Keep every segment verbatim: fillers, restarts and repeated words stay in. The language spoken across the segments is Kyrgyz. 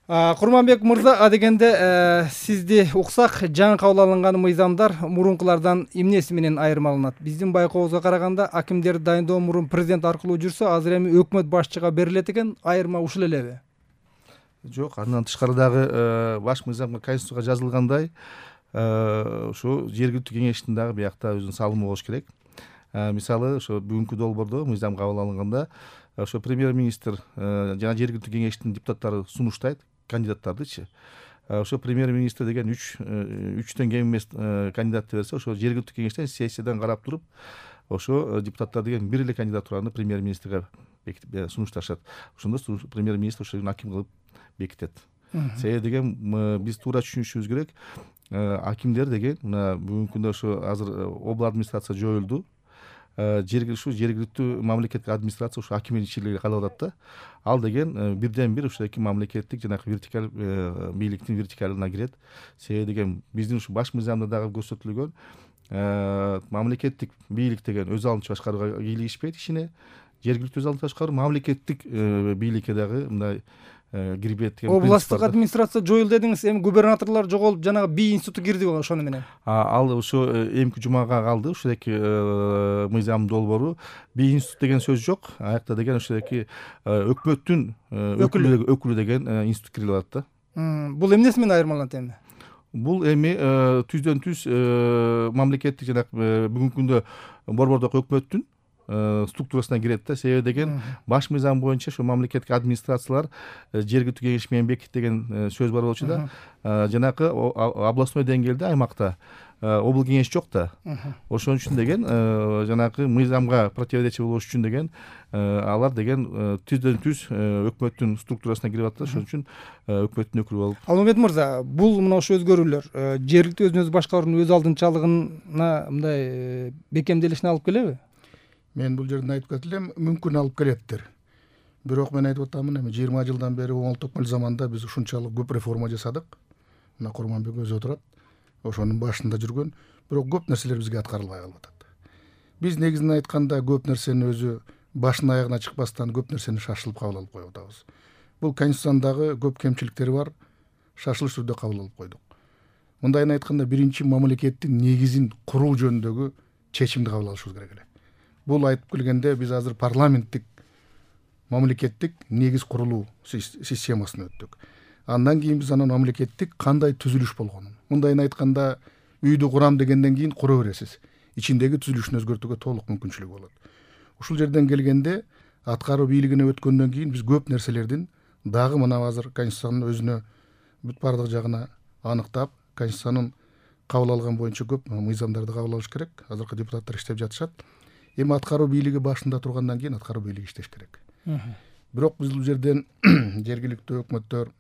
Курманбек мырза, адегенде сизди уксак, жаңы кабыл алынган мыйзамдар мурункулардан эмнеси менен айырмаланат? Биздин байкообузга караганда акимдерди дайындоо мурун президент аркылуу жүрсө, азыр эми өкмөт башчыга берилет экен. Айырма ушул элеби? Жок, андан тышкары дагы баш мыйзамга, конституцияга жазылгандай, ушу жергиликтүү кеңештин дагы биякта өзүнүн салымы болуш керек. Мисалы, ошо бүгүнкү долбоордо мыйзам кабыл алынганда, ошо премьер-министр жана жергиликтүү кеңештин депутаттары сунуштайт кандидаттардычы. Ошо премьер-министр деген үч үчтөн кем эмес кандидатты берсе, ошо жергиликтүү кеңештен сессиядан карап туруп, ошо депутаттар деген бир эле кандидатураны премьер-министрге сунушташат. Ошондо премьер-министр ошо аким кылып бекитет. Себеби деген биз туура түшүнүшүбүз керек. Акимдер деген мына бүгүнкү күндө ошо азыр обл администрация жоюлду. Жергиликтүү жергиликтүү мамлекеттик администрация ушу аким ичилиги калып атат да. Ал деген бирден бир ушул эки мамлекеттик жанагы вертикаль бийликтин вертикалына кирет. Себеби деген биздин ушу баш мыйзамда дагы көрсөтүлгөн мамлекеттик бийлик деген өз алдынча башкарууга кийлигишпейт ишине. Жергиликтүү өз алдынча башкаруу мамлекеттик бийликке дагы мындай кирбейт деген. Областтык администрация жоюлду дедиңиз, эми губернаторлор жоголуп, жанагы бий институту кирди ошону менен. Ал ошо эмки жумага калды, ушул эки мыйзам долбоору. Бий институт деген сөз жок. Аякта деген ушул эки өкмөттүн өкүлү деген институт кирилип атат да. Бул эмнеси менен айырмаланат эми? Бул эми түздөн түз мамлекеттик жанагы бүгүнкү күндө борбордук өкмөттүн структурасына кирет да. Себеби деген баш мыйзам боюнча ошо мамлекеттик администрациялар жергиликтүү кеңеш менен бекит деген сөз бар болчу да. Жанакы областной деңгээлде аймакта обл кеңеш жок да. Ошон үчүн деген жанакы мыйзамга противоречие болуш үчүн деген алар деген түздөн түз өкмөттүн структурасына кирип атат. Ошон үчүн өкмөттүн өкүлү болуп. Алмамет мырза, бул мына ошо өзгөрүүлөр жергиликтүү өзүн өзү башкаруунун өз алдынчалыгына мындай бекемделишине алып келеби? Мен бул жерден айтып кетилем, мүмкүн алып келеттир. Бирок мен айтып атамын, эми жыйырма жылдан бери оңол токмол заманда биз ушунчалык көп реформа жасадык. Мына Курманбек өзү отурат, ошонун башында жүргөн, бирок көп нерселер бизге аткарылбай калып атат. Биз негизинен айтканда көп нерсени өзү башына аягына чыкпастан көп нерсени шашылып кабыл алып коюп атабыз. Бул конституцияндагы көп кемчиликтери бар, шашылыш түрдө кабыл алып койдук. Мындайын айтканда, биринчи мамлекеттин негизин куруу жөнүндөгү чечимди кабыл алышыбыз керек эле. Бул айтып келгенде биз азыр парламенттик мамлекеттик негиз курулуу системасына өттүк. Андан кийин биз анан мамлекеттик кандай түзүлүш болгонун. Мындайын айтканда, үйдү курам дегенден кийин кура бересиз. Ичиндеги түзүлүшүн өзгөртүүгө толук мүмкүнчүлүк болот. Ушул жерден келгенде аткаруу бийлигине өткөндөн кийин биз көп нерселердин дагы мына азыр конституциянын өзүнө бүт бардык жагына аныктап, конституциянын кабыл алган боюнча көп мыйзамдарды кабыл алыш керек. Азыркы депутаттар иштеп жатышат. Эми аткаруу бийлиги башында тургандан кийин аткаруу бийлиги иштеш керек. Бирок биз бул жерден жергиликтүү өкмөттөр,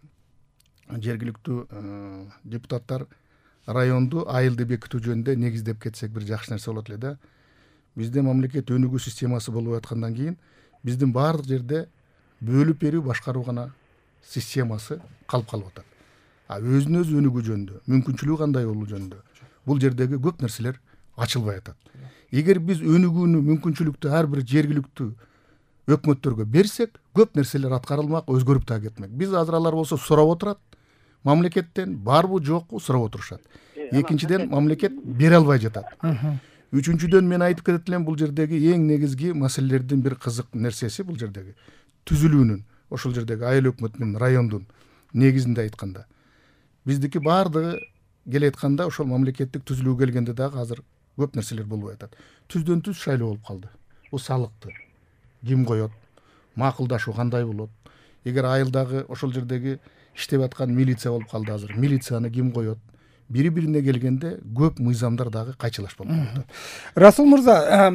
жергиликтүү депутаттар районду айылды бекитүү жөнүндө негиздеп кетсек бир жакшы нерсе болот эле да. Бизде мамлекет өнүгүү системасы болуп аткандан кийин биздин баардык жерде бөлүп берүү башкаруу гана системасы калып калып атат. А өзүнө өзү өнүгүү жөнүндө, мүмкүнчүлүгү кандай болуу жөнүндө бул жердеги көп нерселер ачылбай атат. Эгер биз өнүгүүнү, мүмкүнчүлүктү ар бир жергиликтүү өкмөттөргө берсек, көп нерселер аткарылмак, өзгөрүп да кетмек. Биз азыр алар болсо сурап отурат, мамлекеттен барбы жокпу сурап отурушат. Экинчиден, мамлекет бере албай жатат. Үчүнчүдөн мен айтып кетет элем, бул жердеги эң негизги маселелердин бир кызык нерсеси бул жердеги түзүлүүнүн, ошол жердеги айыл өкмөтүнүн, райондун негизинде айтканда. Биздики баардыгы келе атканда ошол мамлекеттик түзүлүү келгенде дагы азыр көп нерселер болбой атат. Түздөн түз шайлоо болуп калды. Бул салыкты ким коет? Макулдашуу кандай болот? Эгер айылдагы ошол жердеги иштеп аткан милиция болуп калды азыр. Милицияны ким коет? Бири-бирине келгенде көп мыйзамдар дагы кайчылаш болуп калды. Расул мырза,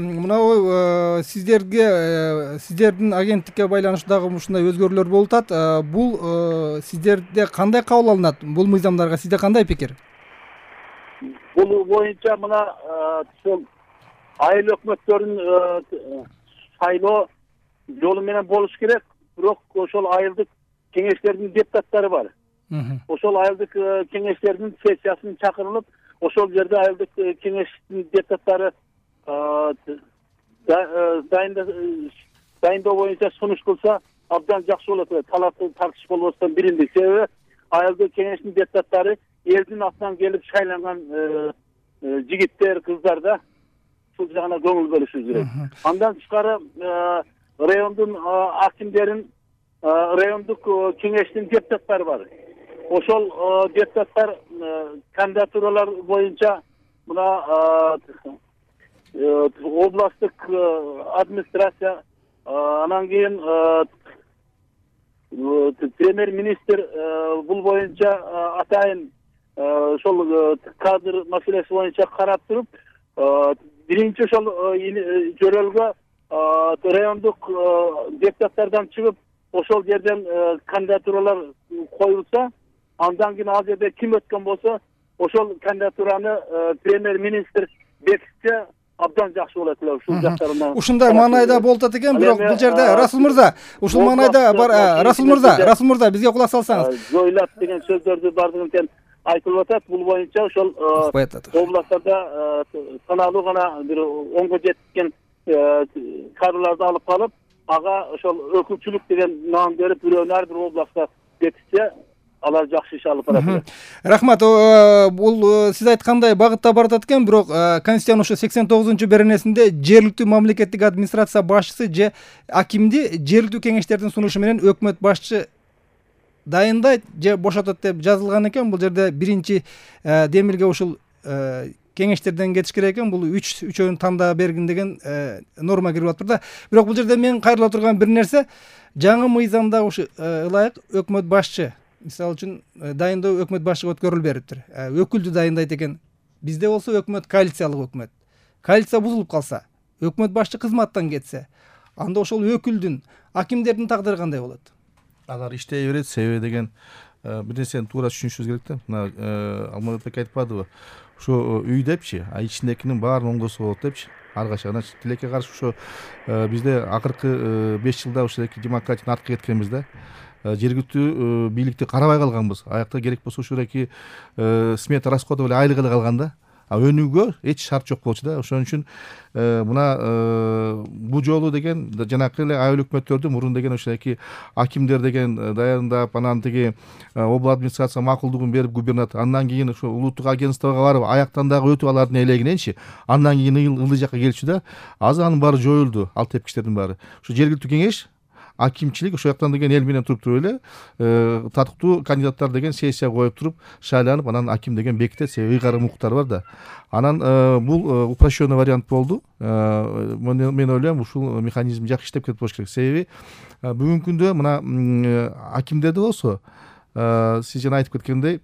мына сиздерге, сиздердин агенттикке байланыштуу дагы ушундай өзгөрүүлөр болуп атат. Бул сиздерде кандай кабыл алынат? Бул мыйзамдарга сизде кандай пикир? Бул боюнча мына ошол айыл өкмөттөрүнүн шайлоо жолу менен болуш керек, бирок ошол айылдык кеңештердин депутаттары бар. Ошол айылдык кеңештердин сессиясын чакырылып, ошол жерде айылдык кеңештин депутаттары дайындоо боюнча сунуш кылса абдан жакшы болот. Талап тартыш болбостон биринди. Себеби айылдык кеңештин депутаттары элдин атынан келип шайланган жигиттер, кыздар да ушул жагына көңүл бөлүшүбүз керек. Андан тышкары райондун акимдерин, райондук кеңештин депутаттары бар. Ошол депутаттар кандидатуралар боюнча мына областтык администрация, анан кийин премьер-министр бул боюнча атайын ошол кадр маселеси боюнча карап туруп, биринчи ошол жөрөлгө райондук депутаттардан чыгып, ошол жерден кандидатуралар коюлса, андан кийин ал жерде ким өткөн болсо, ошол кандидатураны премьер-министр бекитсе абдан жакшы болот эле. Ушул жактарынан ушундай маанайда болуп атат экен. Бирок бул жерде Расул мырза, ушул маанайда бар. Расул мырза, Расул мырза, бизге кулак салсаңыз. Жойлап деген сөздөрдү бардыгын айтылып атат. Бул боюнча ошол областтарда саналуу гана бир онго жеткен кадрларды алып калып, ага ошол өкүлчүлүк деген наам берип, бирөөнү ар бир областка бекитсе, алар жакшы иш алып барат. Рахмат. Бул сиз айткандай багытта барат экен, бирок Конституциянын ошо сексен тогузунчу беренесинде жергиликтүү мамлекеттик администрация башчысы же акимди жергиликтүү кеңештердин сунушу менен өкмөт башчы дайындайт же бошотот деп жазылган экен. Бул жерде биринчи демилге ушул кеңештерден кетиш керек экен. Бул үч үчөөнү тандаа бергин деген норма кирип атыр да. Бирок бул жерде мен кайрыла турган бир нерсе, жаңы мыйзамда ушу ылайык өкмөт башчы, мисалы үчүн дайындоо өкмөт башчыга өткөрүлүп бериптир. Өкүлдү дайындайт экен. Бизде болсо өкмөт коалициялык өкмөт. Коалиция бузулуп калса, өкмөт башчы кызматтан кетсе, анда ошол өкүлдүн, акимдердин тагдыры кандай болот? Алар иштей берет, себеби деген бир нерсени туура түшүнүшүбүз керек да. Мына Алматбек айтпадыбы? Ошо үй депчи, а ичиндекинин баарын оңдосо болот депчи. Ар качан тилекке каршы ошо бизде акыркы беш жылда ошо демократияны артка кеткенбиз да. Жергиликтүү бийликти карабай калганбыз. Аякта керек болсо ушураки смета расходов эле айлык эле калган да. А өнүүгө эч шарт жок болчу да. Ошон үчүн мына бул жолу деген жанакы эле айыл өкмөттөрдү мурун деген ошоки акимдер деген даярдап, анан тиги облат администрация макулдугун берип губернатор, андан кийин ошо улуттук агентствого барып, аяктан дагы өтүп алардын элегиненчи, андан кийин ылдый жакка келчү да. Азыр анын баары жоюлду, ал тепкичтердин баары. Ошо жергиликтүү кеңеш, акимчилик ошол жактан деген эл менен туруп туруп эле татыктуу кандидаттар деген сессия коюп туруп шайланып, анан аким деген бекитет. Себеби ыйгарым укуктары бар да. Анан бул упрощенный вариант болду. Мен ойлойм, ушул механизм жакшы иштеп кетип болуш керек. Себеби бүгүнкү күндө мына акимдерде болсо, сиз жана айтып кеткендей,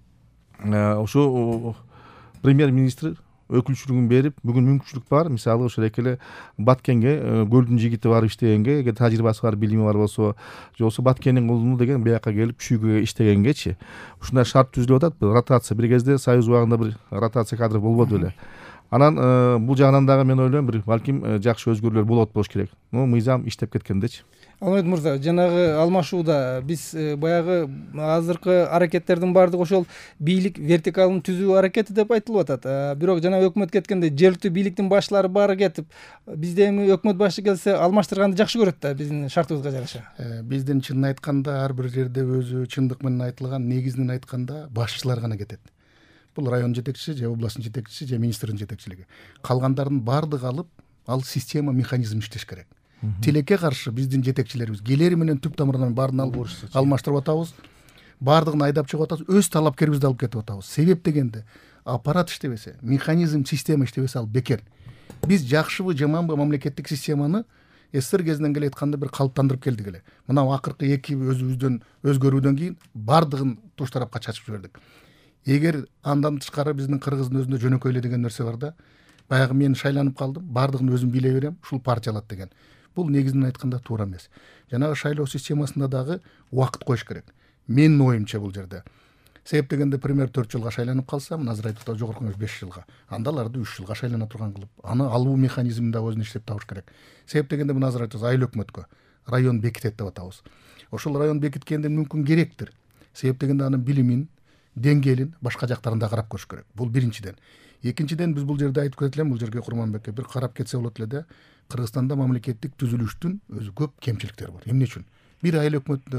ошо премьер-министр өкүлчүлүгүн берип, бүгүн мүмкүнчүлүк бар. Мисалы ошол экеле Баткенге көлдүн жигити барып иштегенге, эгер тажрыйбасы бар, билими бар болсо, же болбосо Баткендин кулуну деген бияка келип чүйгүгө иштегенгечи ушундай шарт түзүлүп атат. Ротация бир кезде Союз убагында бир ротация кадр болбоду эле. Анан бул жагынан дагы мен ойлойм, бир балким жакшы өзгөрүүлөр болот болуш керек. Ну, мыйзам иштеп кеткендечи. Алмат мырза, жанагы алмашууда биз баягы азыркы аракеттердин баардыгы ошол бийлик вертикалын түзүү аракети деп айтылып атат. Бирок жана өкмөт кеткенде жергиликтүү бийликтин башталары баары кетип, бизде эми өкмөт башы келсе алмаштырганды жакшы көрөт да, биздин шартыбызга жараша. Биздин чынын айтканда ар бир жерде өзү чындык менен айтылган, негизинен айтканда башчылар гана кетет. Бул район жетекчиси же областтын жетекчиси же министрдин жетекчилиги. Калгандардын баардыгы алып, ал система, механизм иштеш керек. Тилекке каршы биздин жетекчилерибиз келери менен түп тамырынан баарын алып алмаштырып атабыз. Баардыгын айдап чыгып атабыз, өз талапкерибизди алып кетип атабыз. Себеп дегенде аппарат иштебесе, механизм, система иштебесе ал бекер. Биз жакшыбы, жаманбы мамлекеттик системаны СССР кезинен келе айтканда бир калыптандырып келдик эле. Мына акыркы эки өзүбүздөн өзгөрүүдөн кийин баардыгын туш тарапка чачып жибердик. Эгер андан тышкары биздин кыргыздын өзүндө жөнөкөй эле деген нерсе бар да. Баягы мен шайланып калдым, баардыгын өзүм бийлей берем, ушул партия алат деген. Бул негизинен айтканда туура эмес. Жанагы шайлоо системасында дагы убакыт коюш керек. Менин оюмча бул жерде. Себеп дегенде, премьер төрт жылга шайланып калса, мына азыр айтып атат жогорку кеңеш беш жылга. Анда аларды үч жылга шайлана турган кылып, аны алуу механизмин да өзүн иштеп табыш керек. Себеп дегенде, мына азыр айтабыз айыл өкмөткө район бекитет деп атабыз. Ошол район бекиткенде мүмкүн керектир. Себеп дегенде анын билимин, деңгээлин башка жактарында карап көрүш керек. Бул биринчиден. Экинчиден, биз бул жерде айтып кетелем, бул жерге Курманбекке бир карап кетсе болот эле да. Кыргызстанда мамлекеттик түзүлүштүн өзү көп кемчиликтери бар. Эмне үчүн? Бир айыл өкмөтүндө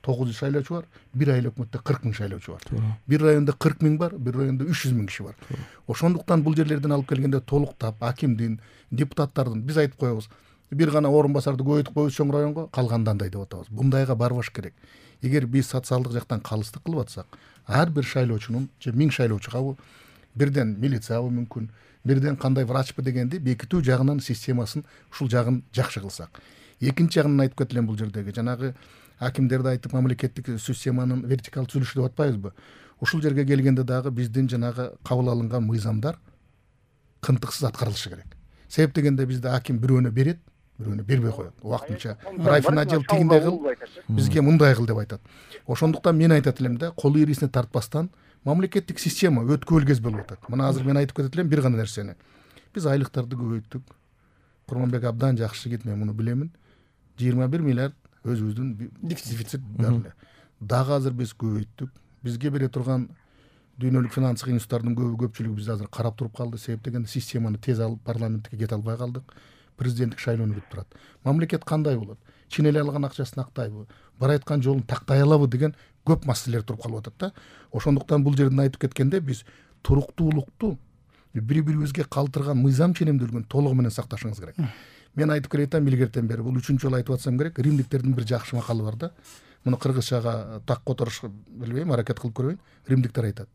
тогуз жүз шайлоочу бар, бир айыл өкмөттө кырк миң шайлоочу бар. Бир районда кырк миң бар, бир районда үч жүз миң киши бар. Ошондуктан бул жерлерден алып келгенде толуктап акимдин, депутаттардын биз айтып коебуз, бир гана орун басарды көбөйтүп коебуз чоң районго, калганды андай деп атабыз. Бундайга барбаш керек. Эгер биз социалдык жактан калыстык кылып атсак, ар бир шайлоочунун же миң шайлоочуга бирден милициябы мүмкүн, бирден кандай врачпы дегенди бекитүү жагынан системасын ушул жагын жакшы кылсак. Экинчи жагын айтып кетелем бул жердеги. Жанагы акимдерди айтып мамлекеттик системанын вертикалдуу түзүлүшү деп атпайбызбы? Ушул жерге келгенде дагы биздин жанагы кабыл алынган мыйзамдар кынтыксыз аткарылышы керек. Себеп дегенде бизде аким бирөөнө берет, бирөөнө бербей коет. Убактынча райфинажил тигиндей кыл, бизге мындай кыл деп айтат. Ошондуктан мен айтат элем да, кол ийрисине тартпастан мамлекеттик система өткөл кез болуп атат. Мына азыр мен айтып кетет элем бир гана нерсени. Биз айлыктарды көбөйттүк. Курманбек абдан жакшы жигит, мен муну билемин. жыйырма бир миллиард өзүбүздүн дефицит бар эле. Дагы азыр биз көбөйттүк. Бизге бере турган дүйнөлүк финанстык институттардын көбү көпчүлүгү бизди азыр карап туруп калды. Себеп дегенде системаны тез алып парламентке кете албай калдык. Президенттик шайлоону күтүп турат. Мамлекет кандай болот? Чин эле алган акчасын актайбы? Бара айткан жолун тактай алабы деген көп маселелер туруп калып атат да. Ошондуктан бул жерден айтып кеткенде биз туруктуулукту бири-бирибизге калтырган мыйзам ченемдүүлүгүн толугу менен сакташыңыз керек. Мен айтып келатам илгертен бери, бул үчүнчү жолу айтып атсам керек. Римдиктердин бир жакшы макалы бар да. Муну кыргызчага так которуш билбейм, аракет кылып көрөйүн. Римдиктер айтат: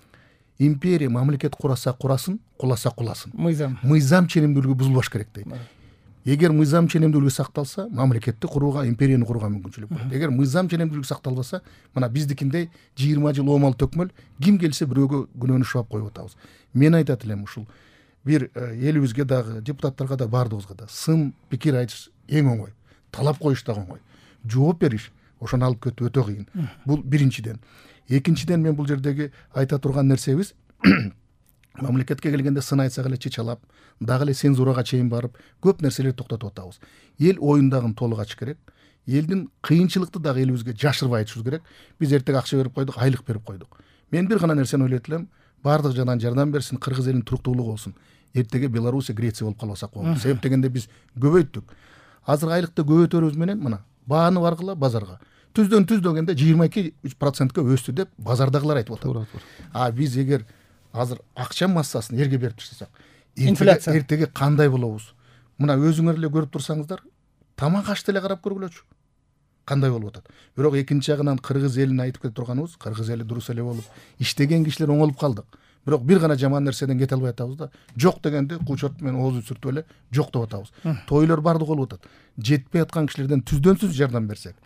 империя мамлекет кураса курасын, куласа куласын. Мыйзам. Мыйзам ченемдүүлүгү бузулбаш керек дейт. Эгер мыйзам ченемдүүлүгү сакталса, мамлекетти курууга, империяны курууга мүмкүнчүлүк бар. Эгер мыйзам ченемдүүлүгү сакталбаса, мына биздикиндей жыйырма жыл оомал төкмөл, ким келсе бирөөгө күнөөнү шубап коюп атабыз. Мен айтат элем ушул бир элибизге дагы, депутаттарга да, баардыгыбызга да сын пикир айтыш эң оңой, талап коюш да оңой. Жооп бериш ошону алып кетүү өтө кыйын. Бул биринчиден. Экинчиден мен бул жердеги айта турган нерсебиз мамлекетке келгенде сын айтсак эле чычалап, дагы эле цензурага чейин барып, көп нерселерди токтотуп атабыз. Эл оюндагын толук ачыш керек. Элдин кыйынчылыкты дагы элибизге жашырбай айтышыбыз керек. Биз эртеге акча берип койдук, айлык берип койдук. Мен бир гана нерсени ойлойт элем, баардык жагдан жардам берсин, кыргыз элинин туруктуулугу болсун. Эртеге Белоруссия, Греция болуп калбасак болот. Себеп дегенде биз көбөйттүк. Азыр айлыкты көбөйтөрүбүз менен мына бааны баргыла базарга. Түздөн түз дегенде жыйырма эки процентке өстү деп базардагылар айтып атат. А биз эгер азыр акча массасын эрге берип таштасак, инфляция эртеге кандай болобуз? Мына өзүңөр эле көрүп турсаңыздар, тамак ашты эле карап көргүлөчү. Кандай болуп атат? Бирок экинчи жагынан кыргыз элине айтып кетип турганыбыз, кыргыз эли дурус эле болуп, иштеген кишилер оңолуп калдык. Бирок бир гана жаман нерседен кете албай атабыз да. Жок дегенде кучот менен оозун сүртүп эле жок деп атабыз. Тойлор бардык болуп атат. Жетпей аткан кишилерден түздөн түз жардам берсек,